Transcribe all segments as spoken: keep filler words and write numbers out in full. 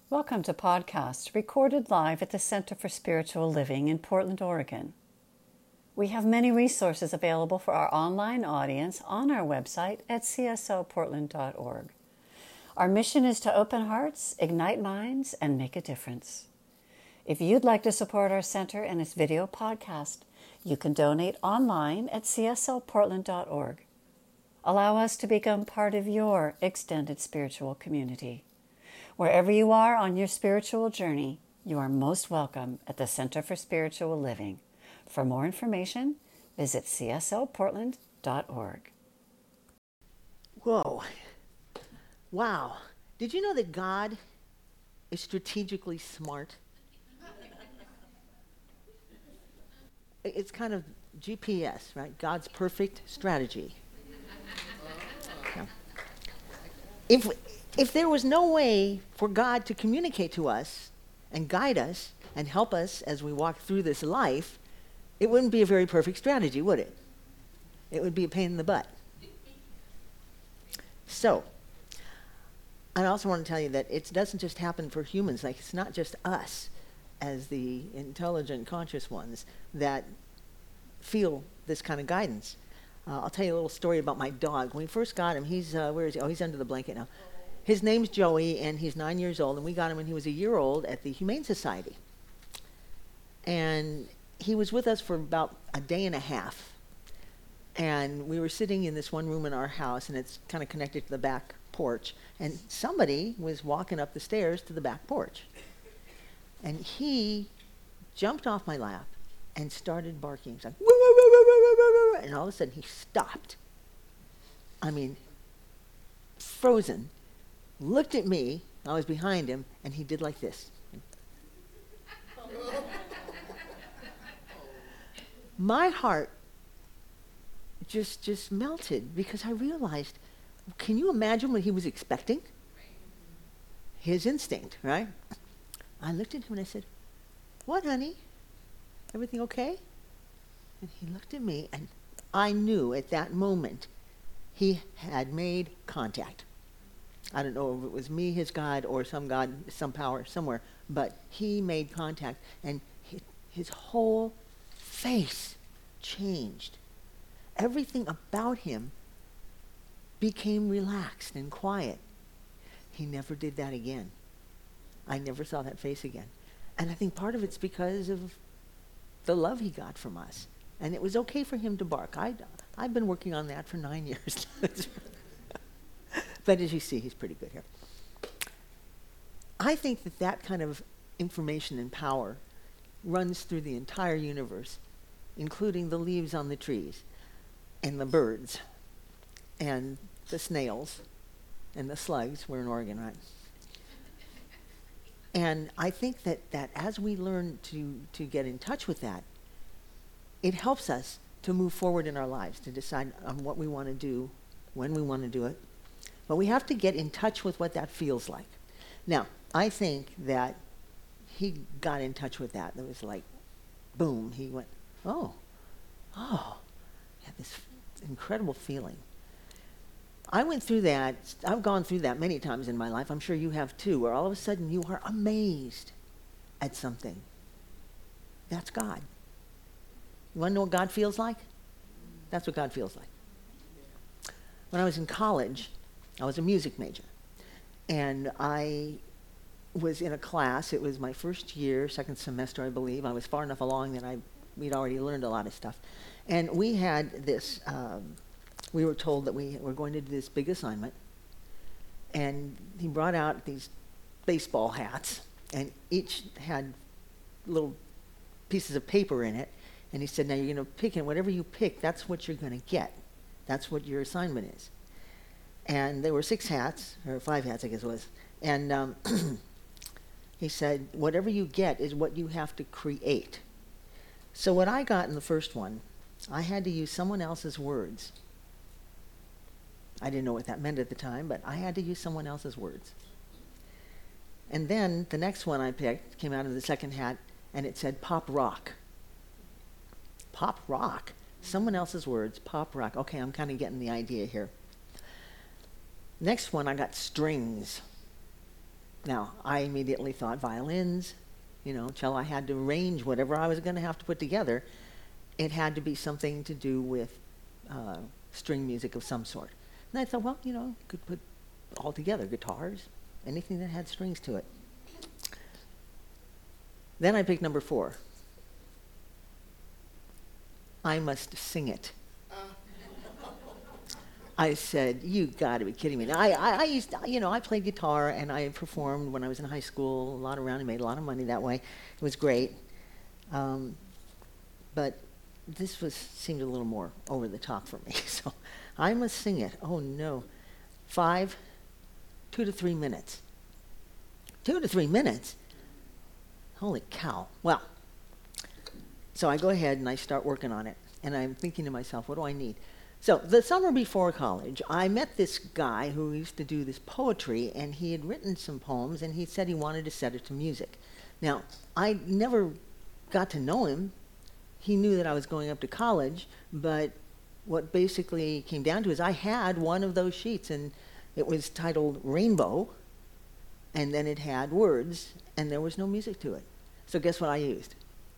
Welcome to podcast recorded live at the Center for Spiritual Living in Portland, Oregon. We have many resources available for our online audience on our website at c s o portland dot org. Our mission is to open hearts, ignite minds, and make a difference. If you'd like to support our center and its video podcast, you can donate online at c s o portland dot org. Allow us to become part of your extended spiritual community. Wherever you are on your spiritual journey, you are most welcome at the Center for Spiritual Living. For more information, visit c s o portland dot org. Whoa. Wow. Did you know that God is strategically smart? It's kind of G P S, right? God's perfect strategy. Yeah. If if there was no way for God to communicate to us and guide us and help us as we walk through this life, it wouldn't be a very perfect strategy, would it? It would be a pain in the butt. So, I also want to tell you that it doesn't just happen for humans. Like, it's not just us as the intelligent, conscious ones that feel this kind of guidance. Uh, I'll tell you a little story about my dog. When we first got him, he's, uh, where is he? Oh, he's under the blanket now. His name's Joey, and he's nine years old, and we got him when he was a year old at the Humane Society. And he was with us for about a day and a half. And we were sitting in this one room in our house, and it's kind of connected to the back porch. And somebody was walking up the stairs to the back porch. And he jumped off my lap and started barking. He's like, woo, woo, woo, woo, woo, woo, woo. And all of a sudden he stopped. I mean, frozen. Looked at me, I was behind him, and he did like this. My heart just just melted because I realized, can you imagine what he was expecting? His instinct, right? I looked at him and I said, what, honey? Everything okay? And he looked at me, and I knew at that moment he had made contact. I don't know if it was me, his God, or some God, some power somewhere, but he made contact, and he, his whole face changed. Everything about him became relaxed and quiet. He never did that again. I never saw that face again. And I think part of it's because of the love he got from us. And it was okay for him to bark. I, I've been working on that for nine years. But as you see, he's pretty good here. I think that that kind of information and power runs through the entire universe, including the leaves on the trees, and the birds, and the snails, and the slugs. We're in Oregon, right? And I think that, that as we learn to, to get in touch with that, it helps us to move forward in our lives, to decide on what we want to do, when we want to do it. But we have to get in touch with what that feels like. Now, I think that he got in touch with that. It was like, boom, he went, oh, oh, had this incredible feeling. I went through that, I've gone through that many times in my life, I'm sure you have too, where all of a sudden you are amazed at something. That's God. You want to know what God feels like? That's what God feels like. When I was in college, I was a music major, and I was in a class. It was my first year, second semester, I believe. I was far enough along that I we'd already learned a lot of stuff. And we had this, um, we were told that we were going to do this big assignment, and he brought out these baseball hats, and each had little pieces of paper in it, and he said, now you're going to pick, and whatever you pick, that's what you're going to get. That's what your assignment is. And there were six hats, or five hats, I guess it was. And um, he said, whatever you get is what you have to create. So what I got in the first one, I had to use someone else's words. I didn't know what that meant at the time, but I had to use someone else's words. And then the next one I picked came out of the second hat, and it said pop rock. Pop rock? Someone else's words, pop rock. Okay, I'm kind of getting the idea here. Next one, I got strings. Now, I immediately thought violins, you know, cello. I had to arrange whatever I was going to have to put together. It had to be something to do with uh, string music of some sort. And I thought, well, you know, could put all together, guitars, anything that had strings to it. Then I picked number four. I must sing it. I said, you got to be kidding me. Now, I, I, I used to, you know, I played guitar and I performed when I was in high school, a lot around and made a lot of money that way. It was great. Um, but this was seemed a little more over the top for me. So I must sing it. Oh, no. Five, two to three minutes. Two to three minutes? Holy cow. Well, so I go ahead and I start working on it. And I'm thinking to myself, what do I need? So the summer before college, I met this guy who used to do this poetry, and he had written some poems, and he said he wanted to set it to music. Now, I never got to know him. He knew that I was going up to college, but what basically came down to is I had one of those sheets, and it was titled Rainbow, and then it had words, and there was no music to it. So guess what I used?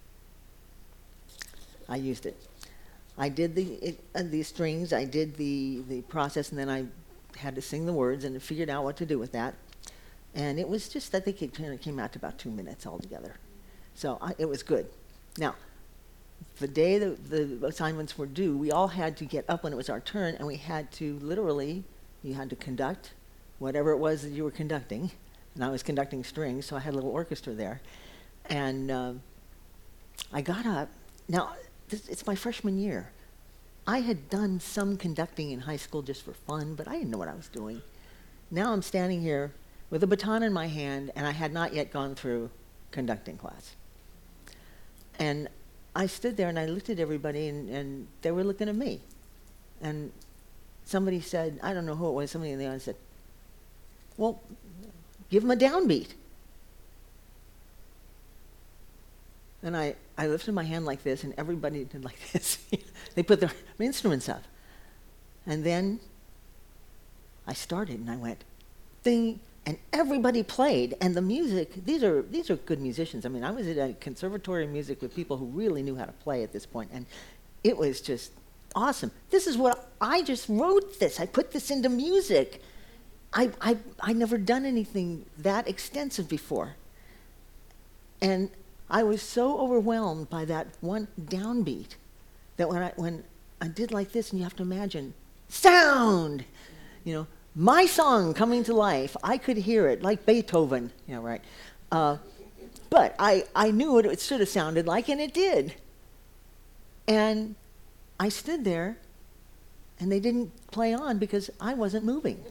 I used it. I did the it, uh, the strings, I did the, the process, and then I had to sing the words and figured out what to do with that. And it was just, I think it kind of came out to about two minutes altogether. So I, it was good. Now, the day the, the assignments were due, we all had to get up when it was our turn, and we had to literally, you had to conduct whatever it was that you were conducting. And I was conducting strings, so I had a little orchestra there. And uh, I got up. Now, this, it's my freshman year. I had done some conducting in high school just for fun, but I didn't know what I was doing. Now I'm standing here with a baton in my hand, and I had not yet gone through conducting class. And I stood there, and I looked at everybody, and, and they were looking at me. And somebody said, I don't know who it was, somebody in the audience said, well, give them a downbeat. And I, I lifted my hand like this, and everybody did like this. They put their instruments up. And then I started, and I went, ding, and everybody played. And the music, these are these are good musicians. I mean, I was at a conservatory of music with people who really knew how to play at this point, and it was just awesome. This is what, I just wrote this. I put this into music. I, I, I'd never done anything that extensive before. And I was so overwhelmed by that one downbeat that when I when I did like this, and you have to imagine, sound, you know, my song coming to life, I could hear it like Beethoven, you know, right? Uh, but I, I knew what it should have sounded like, and it did. And I stood there, and they didn't play on because I wasn't moving.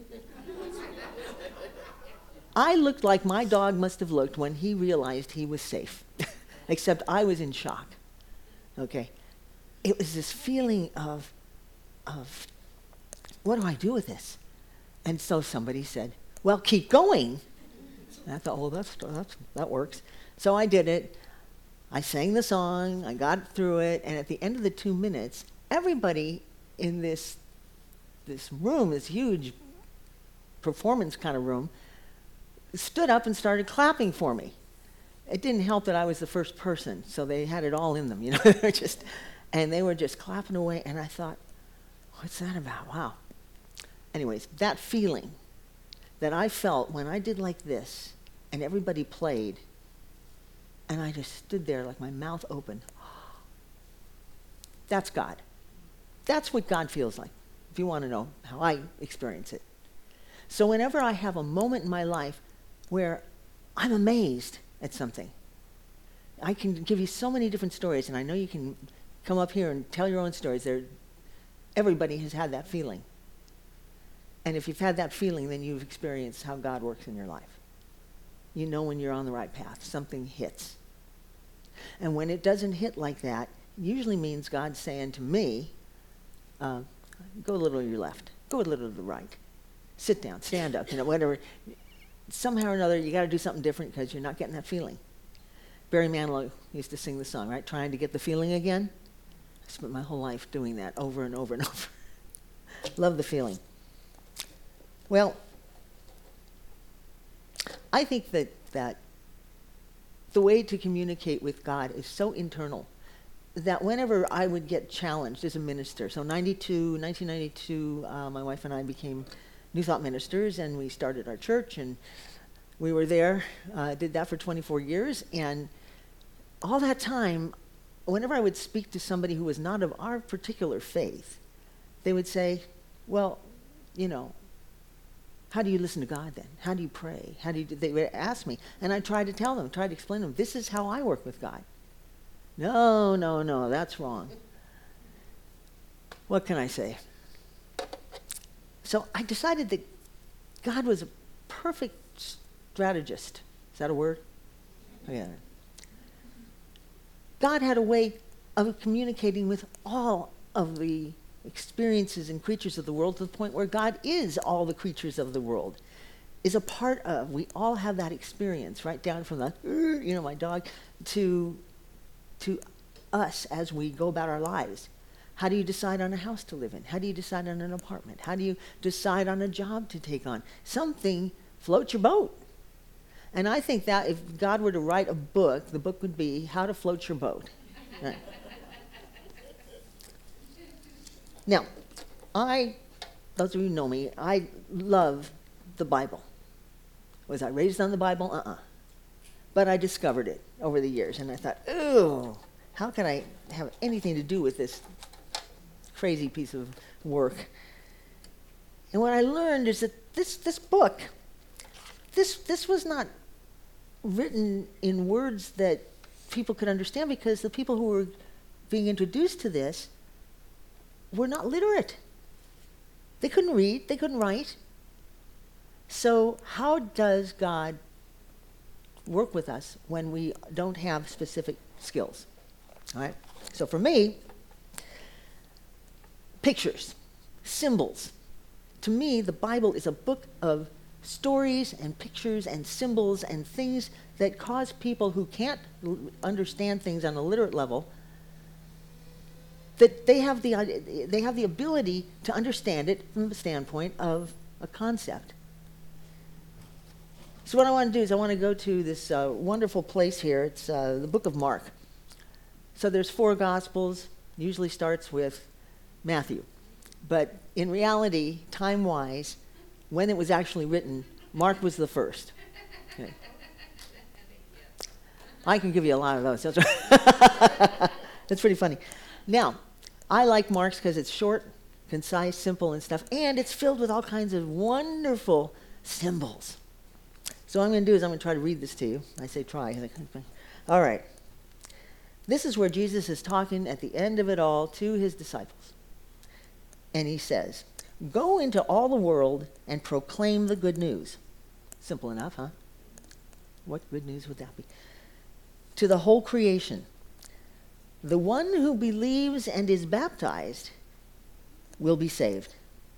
I looked like my dog must have looked when he realized he was safe, except I was in shock, okay? It was this feeling of, of, what do I do with this? And so somebody said, well, keep going. And I thought, well, that's, that's, that works. So I did it. I sang the song, I got through it, and at the end of the two minutes, everybody in this, this room, this huge performance kind of room, stood up and started clapping for me. It didn't help that I was the first person, so they had it all in them, you know. They were just, and they were just clapping away, and I thought, what's that about? Wow. Anyways, that feeling that I felt when I did like this, and everybody played, and I just stood there like my mouth open. That's God. That's what God feels like, if you want to know how I experience it. So whenever I have a moment in my life where I'm amazed at something, I can give you so many different stories, and I know you can come up here and tell your own stories. There, everybody has had that feeling. And if you've had that feeling, then you've experienced how God works in your life. You know when you're on the right path. Something hits. And when it doesn't hit like that, it usually means God's saying to me, uh, go a little to your left, go a little to the right. Sit down, stand up, you know, whatever. Somehow or another, you got to do something different because you're not getting that feeling. Barry Manilow used to sing the song, right? Trying to get the feeling again. I spent my whole life doing that over and over and over. Love the feeling. Well, I think that, that the way to communicate with God is so internal that whenever I would get challenged as a minister, so ninety-two, nineteen ninety-two, uh, my wife and I became New Thought ministers, and we started our church, and we were there, uh, did that for twenty-four years, and all that time, whenever I would speak to somebody who was not of our particular faith, they would say, well, you know, how do you listen to God then? How do you pray? How do you do? They would ask me, and I tried to tell them, tried to explain to them, this is how I work with God. No, no, no, that's wrong. What can I say? So I decided that God was a perfect strategist. Is that a word? Yeah. God had a way of communicating with all of the experiences and creatures of the world to the point where God is all the creatures of the world, is a part of. We all have that experience, right down from the, you know, my dog, to to us as we go about our lives. How do you decide on a house to live in? How do you decide on an apartment? How do you decide on a job to take on? Something floats your boat. And I think that if God were to write a book, the book would be How to Float Your Boat. Right. Now, I, those of you who know me, I love the Bible. Was I raised on the Bible? Uh-uh. But I discovered it over the years, and I thought, ooh, how can I have anything to do with this crazy piece of work? And what I learned is that this, this book, this, this was not written in words that people could understand, because the people who were being introduced to this were not literate. They couldn't read, they couldn't write. So how does God work with us when we don't have specific skills? All right. So for me, pictures, symbols. To me, the Bible is a book of stories and pictures and symbols and things that cause people who can't l- understand things on a literate level, that they have the they have the ability to understand it from the standpoint of a concept. So what I want to do is I want to go to this uh, wonderful place here. It's uh, the book of Mark. So there's four Gospels, usually starts with Matthew. But in reality, time-wise, when it was actually written, Mark was the first. Okay. I can give you a lot of those. That's, right. That's pretty funny. Now, I like Mark's because it's short, concise, simple and stuff, and it's filled with all kinds of wonderful symbols. So what I'm going to do is I'm going to try to read this to you. I say try. All right. This is where Jesus is talking at the end of it all to his disciples. And he says, "Go into all the world and proclaim the good news." Simple enough, huh? What good news would that be? "To the whole creation. The one who believes and is baptized will be saved."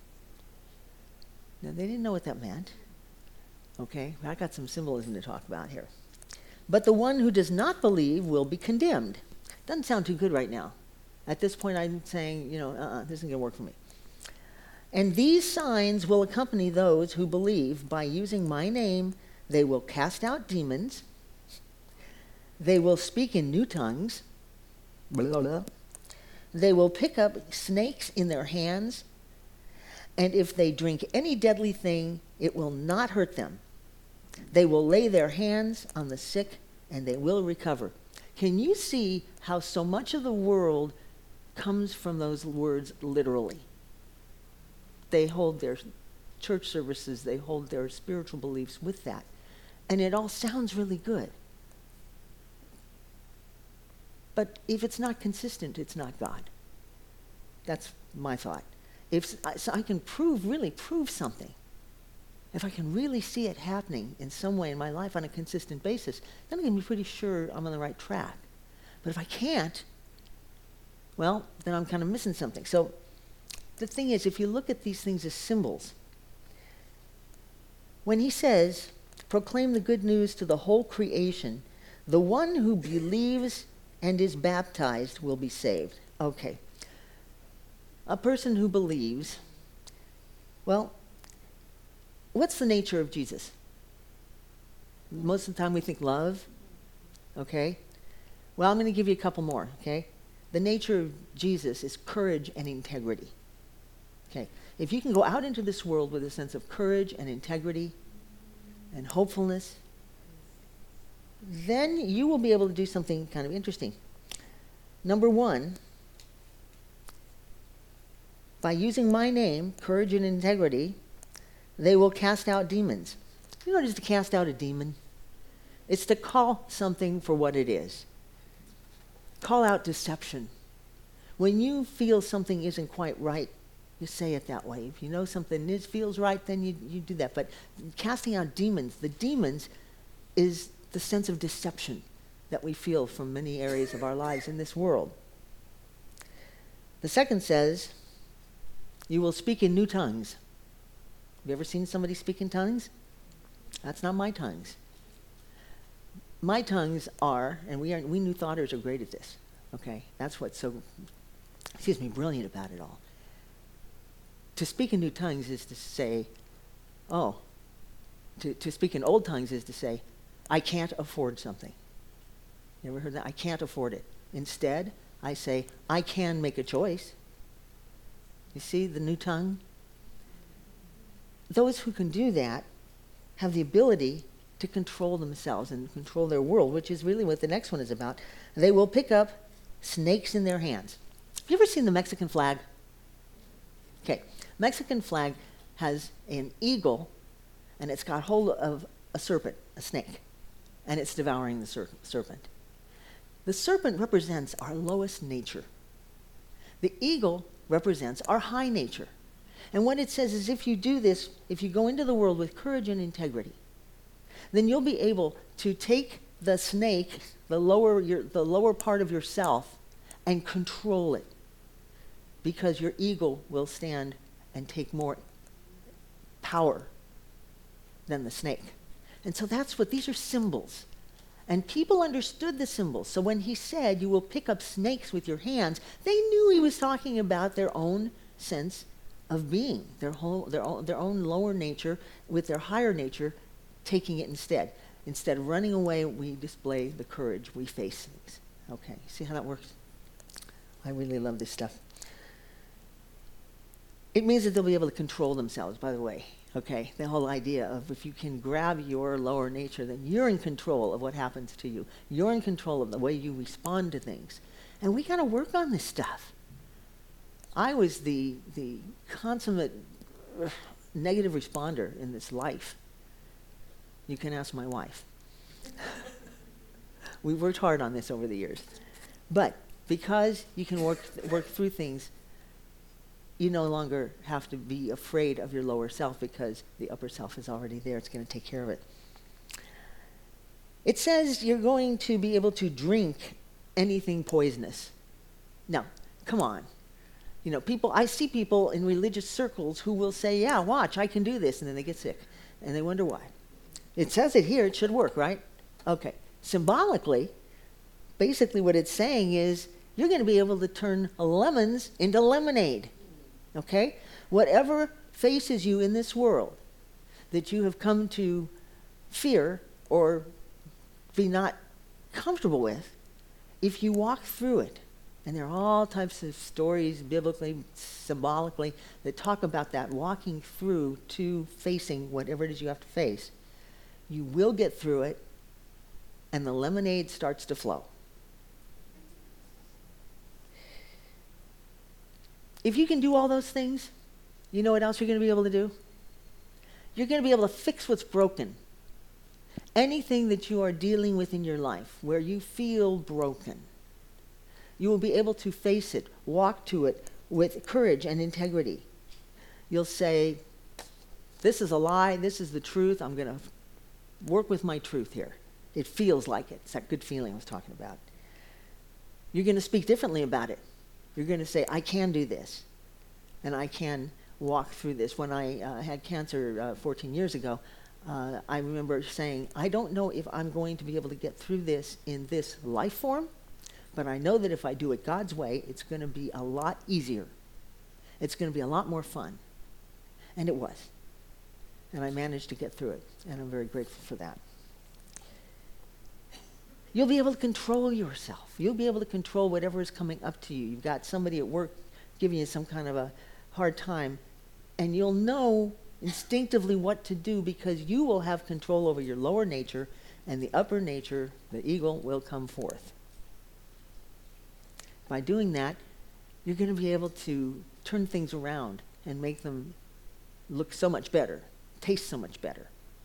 Now, they didn't know what that meant. Okay, I got some symbolism to talk about here. "But the one who does not believe will be condemned." Doesn't sound too good right now. At this point, I'm saying, you know, uh-uh, this isn't going to work for me. "And these signs will accompany those who believe. By using my name, they will cast out demons. They will speak in new tongues. Blah, blah. They will pick up snakes in their hands. And if they drink any deadly thing, it will not hurt them. They will lay their hands on the sick, and they will recover." Can you see how so much of the world comes from those words literally? They hold their church services, they hold their spiritual beliefs with that. And it all sounds really good. But if it's not consistent, it's not God. That's my thought. If so I can prove, really prove something, if I can really see it happening in some way in my life on a consistent basis, then I can be pretty sure I'm on the right track. But if I can't, well, then I'm kind of missing something. So the thing is, if you look at these things as symbols, when he says, "Proclaim the good news to the whole creation," the one who believes and is baptized will be saved. Okay. A person who believes, well, what's the nature of Jesus? Most of the time we think love, okay? Well, I'm going to give you a couple more, okay? The nature of Jesus is courage and integrity. Okay, if you can go out into this world with a sense of courage and integrity and hopefulness, then you will be able to do something kind of interesting. Number one, by using my name, courage and integrity, they will cast out demons. You know what it is to cast out a demon? It's to call something for what it is. Call out deception. When you feel something isn't quite right, you say it that way. If you know something is, feels right, then you, you do that. But casting out demons, the demons is the sense of deception that we feel from many areas of our lives in this world. The second says, you will speak in new tongues. Have you ever seen somebody speak in tongues? That's not my tongues. My tongues are, and we are, we New Thoughters are great at this, okay? That's what's so, excuse me, brilliant about it all. To speak in new tongues is to say, oh, to, to speak in old tongues is to say, I can't afford something. You ever heard that? I can't afford it. Instead, I say, I can make a choice. You see the new tongue? Those who can do that have the ability to control themselves and control their world, which is really what the next one is about. They will pick up snakes in their hands. Have you ever seen the Mexican flag? Okay. Mexican flag has an eagle, and it's got hold of a serpent, a snake, and it's devouring the ser- serpent. The serpent represents our lowest nature. The eagle represents our high nature. And what it says is if you do this, if you go into the world with courage and integrity, then you'll be able to take the snake, the lower, your, the lower part of yourself, and control it. Because your eagle will stand and take more power than the snake. And so that's what, these are symbols. And people understood the symbols. So when he said, you will pick up snakes with your hands, they knew he was talking about their own sense of being, their whole, their own, their own lower nature with their higher nature taking it instead. Instead of running away, we display the courage, we face things. Okay, see how that works? I really love this stuff. It means that they'll be able to control themselves, by the way. Okay, the whole idea of if you can grab your lower nature, then you're in control of what happens to you. You're in control of the way you respond to things. And we got to work on this stuff. I was the the consummate uh, negative responder in this life. You can ask my wife. We worked hard on this over the years. But because you can work work through things, you no longer have to be afraid of your lower self because the upper self is already there. It's going to take care of it. It says you're going to be able to drink anything poisonous. Now, come on. You know, people, I see people in religious circles who will say, yeah, watch, I can do this, and then they get sick. And they wonder why. It says it here, it should work, right? Okay. Symbolically, basically what it's saying is you're going to be able to turn lemons into lemonade. Okay? Whatever faces you in this world that you have come to fear or be not comfortable with, if you walk through it, and there are all types of stories, biblically, symbolically, that talk about that, walking through to facing whatever it is you have to face, you will get through it, and the lemonade starts to flow. If you can do all those things, you know what else you're going to be able to do? You're going to be able to fix what's broken. Anything that you are dealing with in your life where you feel broken, you will be able to face it, walk to it with courage and integrity. You'll say, this is a lie, this is the truth, I'm going to work with my truth here. It feels like it. It's that good feeling I was talking about. You're going to speak differently about it. You're going to say, I can do this, and I can walk through this. When I uh, had cancer uh, fourteen years ago, uh, I remember saying, I don't know if I'm going to be able to get through this in this life form, but I know that if I do it God's way, it's going to be a lot easier. It's going to be a lot more fun. And it was. And I managed to get through it, and I'm very grateful for that. You'll be able to control yourself. You'll be able to control whatever is coming up to you. You've got somebody at work giving you some kind of a hard time, and you'll know instinctively what to do because you will have control over your lower nature, and the upper nature, the ego, will come forth. By doing that, you're going to be able to turn things around and make them look so much better, taste so much better.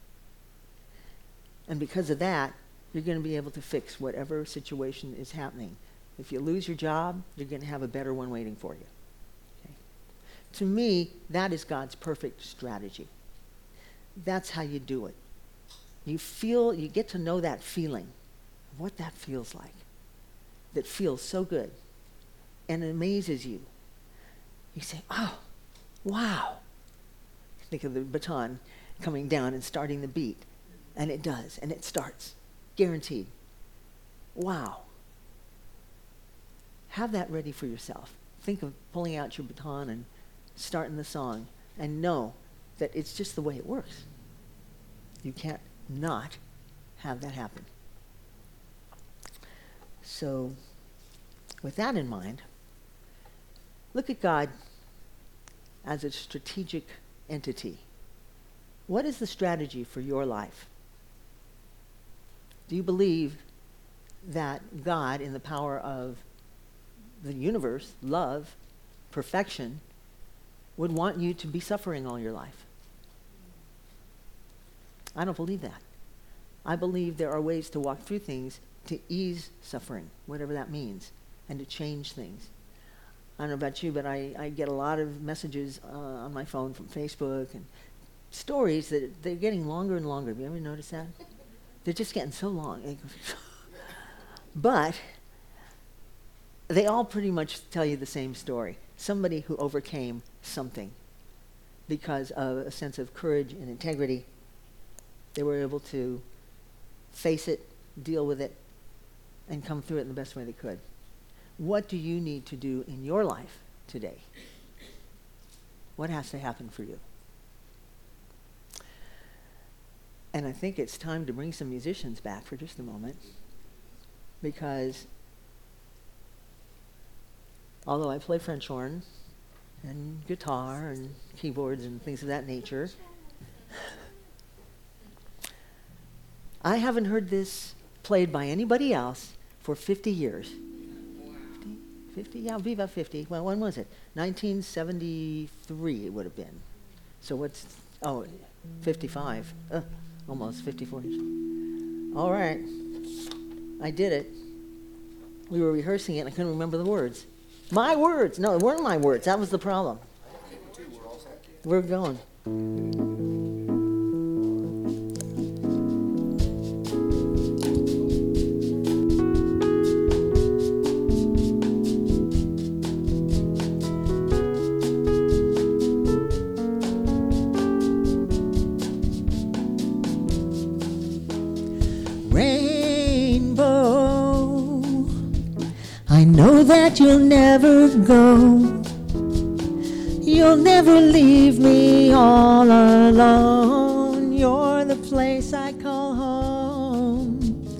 And because of that, you're going to be able to fix whatever situation is happening. If you lose your job, you're going to have a better one waiting for you. Okay? To me, that is God's perfect strategy. That's how you do it. You feel, you get to know that feeling, of what that feels like, that feels so good, and it amazes you. You say, oh, wow. Think of the baton coming down and starting the beat. And it does, and it starts. Guaranteed. Wow. Have that ready for yourself. Think of pulling out your baton and starting the song, and know that it's just the way it works. You can't not have that happen. So, with that in mind, look at God as a strategic entity. What is the strategy for your life? Do you believe that God, in the power of the universe, love, perfection, would want you to be suffering all your life? I don't believe that. I believe there are ways to walk through things to ease suffering, whatever that means, and to change things. I don't know about you, but I, I get a lot of messages uh, on my phone from Facebook and stories that they're getting longer and longer. Have you ever noticed that? They're just getting so long. But they all pretty much tell you the same story. Somebody who overcame something because of a sense of courage and integrity. They were able to face it, deal with it, and come through it in the best way they could. What do you need to do in your life today? What has to happen for you? And I think it's time to bring some musicians back for just a moment, because although I play French horn and guitar and keyboards and things of that nature, I haven't heard this played by anybody else for fifty years. fifty? fifty? Yeah, it'll be about fifty. Well, when was it? nineteen seventy-three it would have been. So what's, oh, fifty-five. Uh, almost fifty-four years. All right. I did it. We were rehearsing it and I couldn't remember the words. My words! No, it weren't my words. That was the problem. We're going. I know that you'll never go. You'll never leave me all alone. You're the place I call home.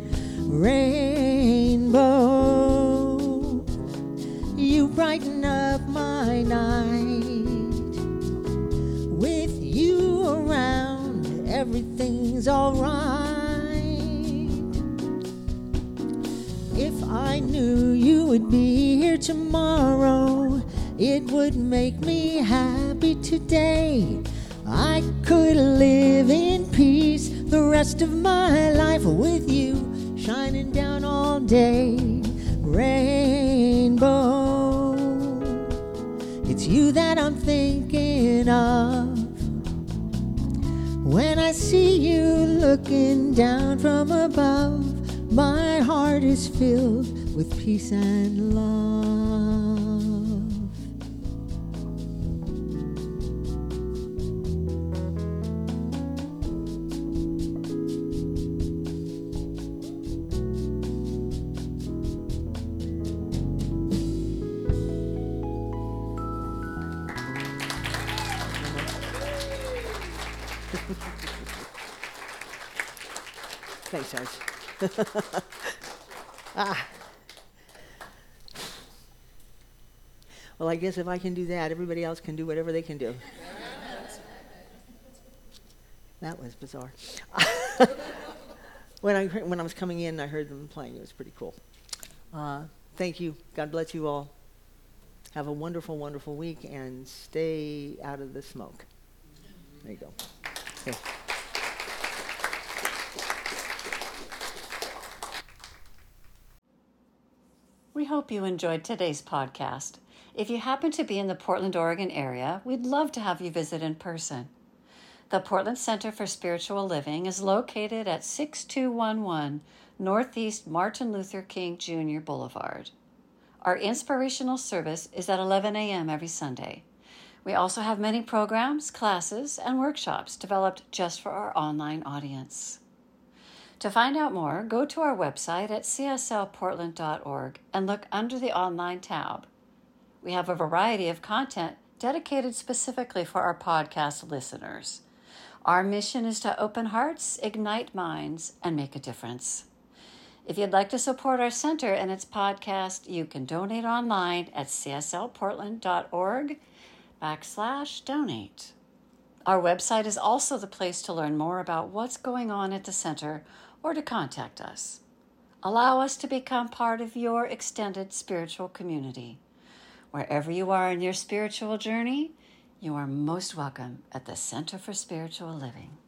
Rainbow, you brighten up my night. With you around, everything's alright. If I knew you would be here tomorrow, it would make me happy today. I could live in peace the rest of my life with you shining down all day. Rainbow, it's you that I'm thinking of when I see you looking down from above. My heart is filled with peace and love. Thanks, Sarge. Ah. Well, I guess if I can do that, everybody else can do whatever they can do. That was bizarre. when I when I was coming in, I heard them playing. It was pretty cool. Uh, thank you. God bless you all. Have a wonderful, wonderful week, and stay out of the smoke. There you go. Okay. We hope you enjoyed today's podcast. If you happen to be in the Portland, Oregon area, we'd love to have you visit in person. The Portland Center for Spiritual Living is located at six two one one Northeast Martin Luther King Junior Boulevard. Our inspirational service is at eleven a.m. every Sunday. We also have many programs, classes, and workshops developed just for our online audience. To find out more, go to our website at c s l portland dot org and look under the online tab. We have a variety of content dedicated specifically for our podcast listeners. Our mission is to open hearts, ignite minds, and make a difference. If you'd like to support our center and its podcast, you can donate online at c s l portland dot org backslash donate. Our website is also the place to learn more about what's going on at the center or to contact us. Allow us to become part of your extended spiritual community. Wherever you are in your spiritual journey, you are most welcome at the Center for Spiritual Living.